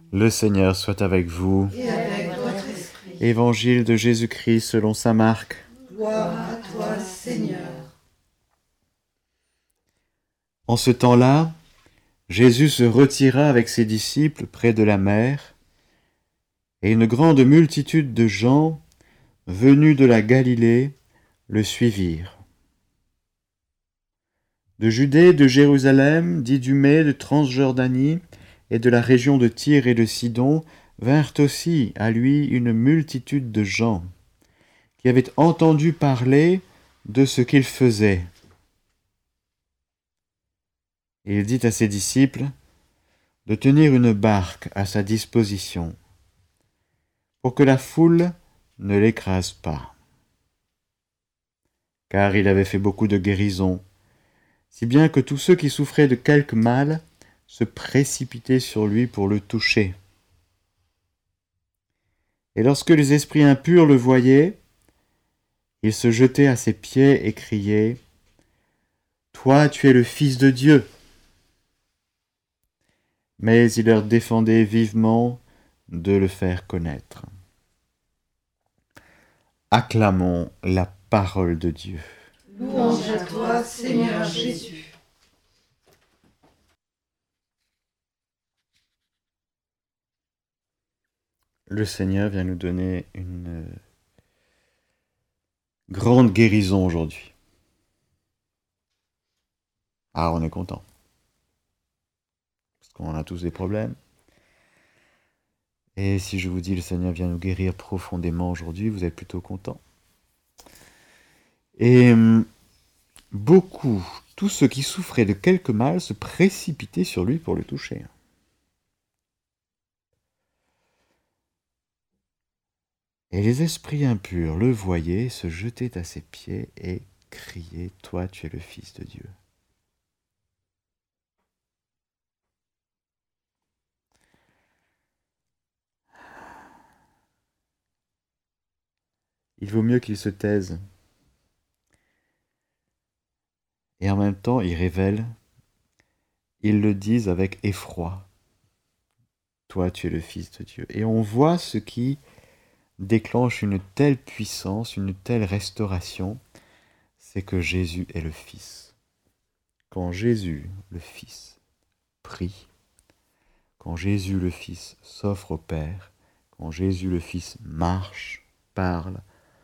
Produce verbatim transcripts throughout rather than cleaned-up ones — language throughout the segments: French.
Le Seigneur soit avec vous. Et avec votre esprit. Évangile de Jésus-Christ selon saint Marc. Gloire à toi, Seigneur. En ce temps-là, Jésus se retira avec ses disciples près de la mer, et une grande multitude de gens, venus de la Galilée, le suivirent. De Judée, de Jérusalem, d'Idumée, de Transjordanie, et de la région de Tyr et de Sidon, vinrent aussi à lui une multitude de gens, qui avaient entendu parler de ce qu'il faisait. Et il dit à ses disciples de tenir une barque à sa disposition, pour que la foule ne l'écrase pas. Car il avait fait beaucoup de guérisons, si bien que tous ceux qui souffraient de quelque mal se précipitaient sur lui pour le toucher. Et lorsque les esprits impurs le voyaient, ils se jetaient à ses pieds et criaient « Toi, tu es le Fils de Dieu !» Mais il leur défendait vivement de le faire connaître. Acclamons la parole de Dieu. Louange à toi, Seigneur Jésus. Le Seigneur vient nous donner une grande guérison aujourd'hui. Ah, on est content. Parce qu'on a tous des problèmes. Et si je vous dis le Seigneur vient nous guérir profondément aujourd'hui, vous êtes plutôt content. Et beaucoup, tous ceux qui souffraient de quelque mal se précipitaient sur lui pour le toucher. Et les esprits impurs le voyaient, se jetaient à ses pieds et criaient « Toi, tu es le Fils de Dieu !» Il vaut mieux qu'ils se taisent. Et en même temps, ils révèlent, ils le disent avec effroi. Toi, tu es le Fils de Dieu. Et on voit ce qui déclenche une telle puissance, une telle restauration, c'est que Jésus est le Fils. Quand Jésus, le Fils, prie, quand Jésus, le Fils, s'offre au Père, quand Jésus, le Fils, marche, parle,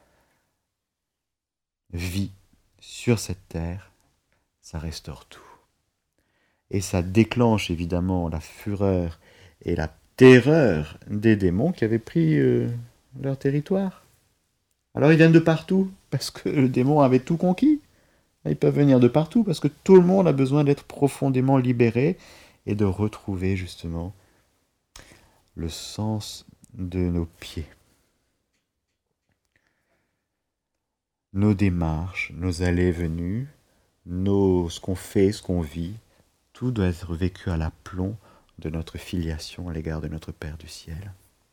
vit sur cette terre, ça restaure tout. Et ça déclenche évidemment la fureur et la terreur des démons qui avaient pris euh, leur territoire. Alors ils viennent de partout, parce que le démon avait tout conquis. Ils peuvent venir de partout, parce que tout le monde a besoin d'être profondément libéré et de retrouver justement le sens de nos pieds. Nos démarches, nos allées-venues, nos, ce qu'on fait, ce qu'on vit, tout doit être vécu à l'aplomb de notre filiation à l'égard de notre Père du ciel.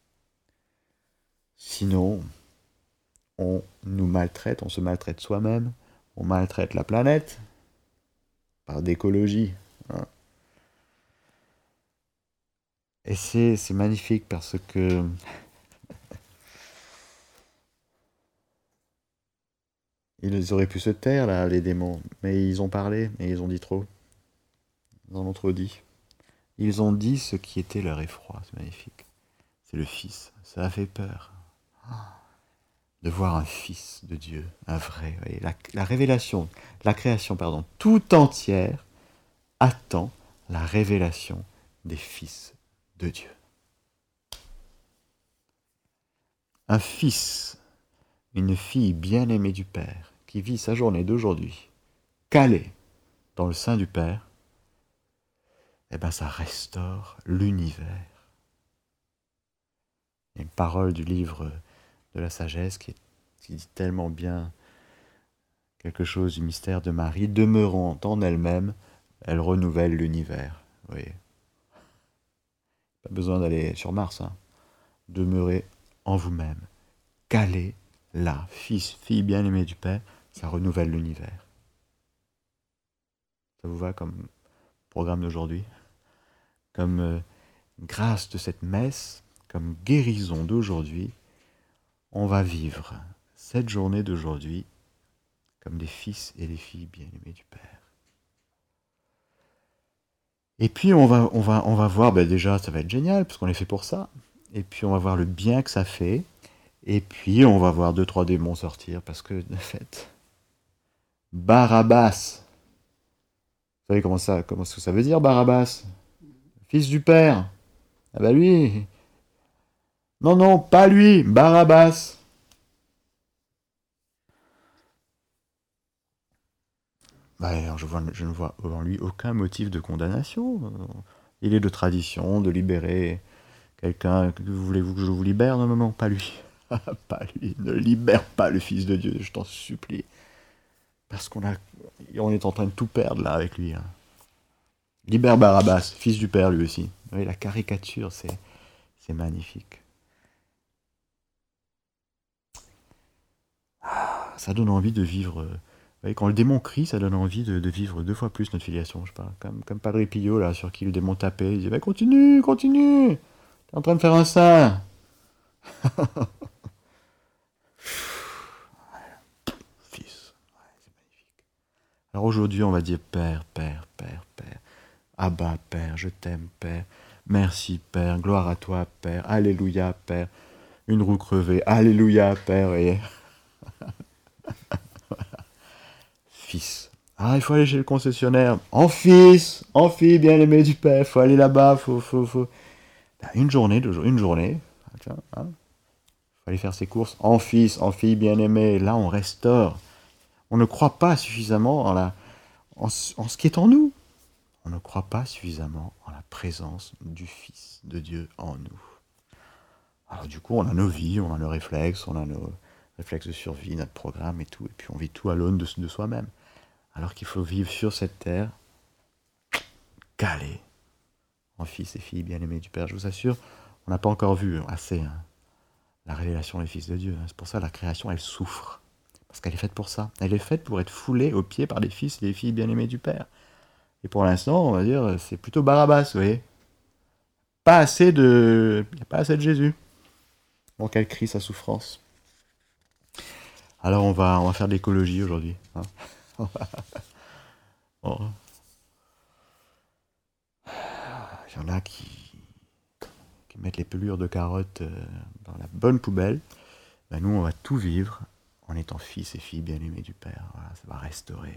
Sinon, on nous maltraite, on se maltraite soi-même, on maltraite la planète par d'écologie. Hein. Et c'est, c'est magnifique parce que ils auraient pu se taire, là, les démons, mais ils ont parlé et ils ont dit trop. Ils en ont trop dit. Ils ont dit ce qui était leur effroi, c'est magnifique. C'est le Fils, ça a fait peur. De voir un Fils de Dieu, un vrai. Voyez, la, la révélation, la création, pardon, tout entière attend la révélation des fils de Dieu. Un fils, une fille bien-aimée du Père, qui vit sa journée d'aujourd'hui, calée dans le sein du Père, eh bien ça restaure l'univers. Il y a une parole du livre de la sagesse qui, est, qui dit tellement bien quelque chose du mystère de Marie. Demeurant en elle-même, elle renouvelle l'univers. Vous voyez. Pas besoin d'aller sur Mars. Hein. Demeurez en vous-même. Calez là, fils, fille bien-aimée du Père, ça renouvelle l'univers. Ça vous va comme programme d'aujourd'hui ? Comme euh, grâce de cette messe, comme guérison d'aujourd'hui, on va vivre cette journée d'aujourd'hui comme des fils et des filles bien-aimés du Père. Et puis on va, on va, on va voir, ben déjà ça va être génial, parce qu'on est fait pour ça. Et puis on va voir le bien que ça fait. Et puis on va voir deux, trois démons sortir, parce que, de fait, Barabbas, vous savez comment ça, comment ce que ça veut dire, Barabbas? Fils du Père. Ah bah lui. Non, non, pas lui, Barabbas. Bah, alors je, vois, je ne vois en lui aucun motif de condamnation. Il est de tradition de libérer quelqu'un. Voulez-vous que je vous libère? Non, non, non, pas lui. Pas lui. Ne libère pas le Fils de Dieu, je t'en supplie. Parce qu'on a, on est en train de tout perdre là avec lui. Hein. Libère Barabbas, fils du Père lui aussi. Vous voyez, la caricature, c'est, c'est magnifique. Ah, ça donne envie de vivre. Vous voyez, quand le démon crie, ça donne envie de, de vivre deux fois plus notre filiation, je sais pas. Comme, comme Padre Pio, là, sur qui le démon tapait. Il disait, bah, continue, continue. T'es en train de faire un saint. Fils. Ouais, c'est magnifique. Alors aujourd'hui, on va dire Père, Père, Père, Père. Abba, Père, je t'aime, Père. Merci, Père. Gloire à toi, Père. Alléluia, Père. Une roue crevée. Alléluia, Père. Et... Fils. Ah, il faut aller chez le concessionnaire. En fils, en fille, bien-aimé du Père. Il faut aller là-bas. Faut, faut, faut. Ben, une journée, deux jours, une journée. Tiens, hein. Faut aller faire ses courses. En fils, en fille, bien-aimé. Là, on restaure. On ne croit pas suffisamment en, la, en, en ce qui est en nous. On ne croit pas suffisamment en la présence du Fils de Dieu en nous. Alors du coup, on a nos vies, on a nos réflexes, on a nos réflexes de survie, notre programme et tout, et puis on vit tout à l'aune de, de soi-même. Alors qu'il faut vivre sur cette terre, calé, en fils et filles bien-aimés du Père. Je vous assure, on n'a pas encore vu assez hein, la révélation des fils de Dieu. C'est pour ça que la création, elle souffre. Parce qu'elle est faite pour ça. Elle est faite pour être foulée aux pieds par des fils et des filles bien-aimés du Père. Et pour l'instant, on va dire, c'est plutôt Barabbas, vous voyez. Pas assez de... Il n'y a pas assez de Jésus. Donc elle crie sa souffrance. Alors on va, on va faire de l'écologie aujourd'hui. Hein. Bon. Il y en a qui, qui mettent les pelures de carottes dans la bonne poubelle. Ben nous, on va tout vivre en étant fils et filles bien-aimés du Père. Voilà, ça va restaurer.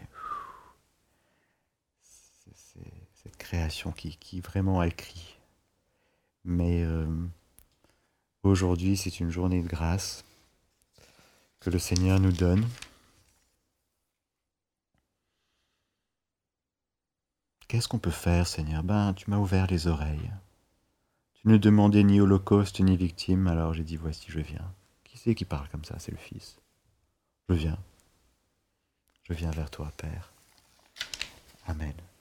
C'est, c'est cette création qui, qui vraiment, elle crie. Mais euh, aujourd'hui, c'est une journée de grâce que le Seigneur nous donne. Qu'est-ce qu'on peut faire, Seigneur? Ben, tu m'as ouvert les oreilles. Tu ne demandais ni holocauste ni victime, alors j'ai dit, voici, je viens. Qui c'est qui parle comme ça? C'est le Fils. Je viens. Je viens vers toi, Père. Amen.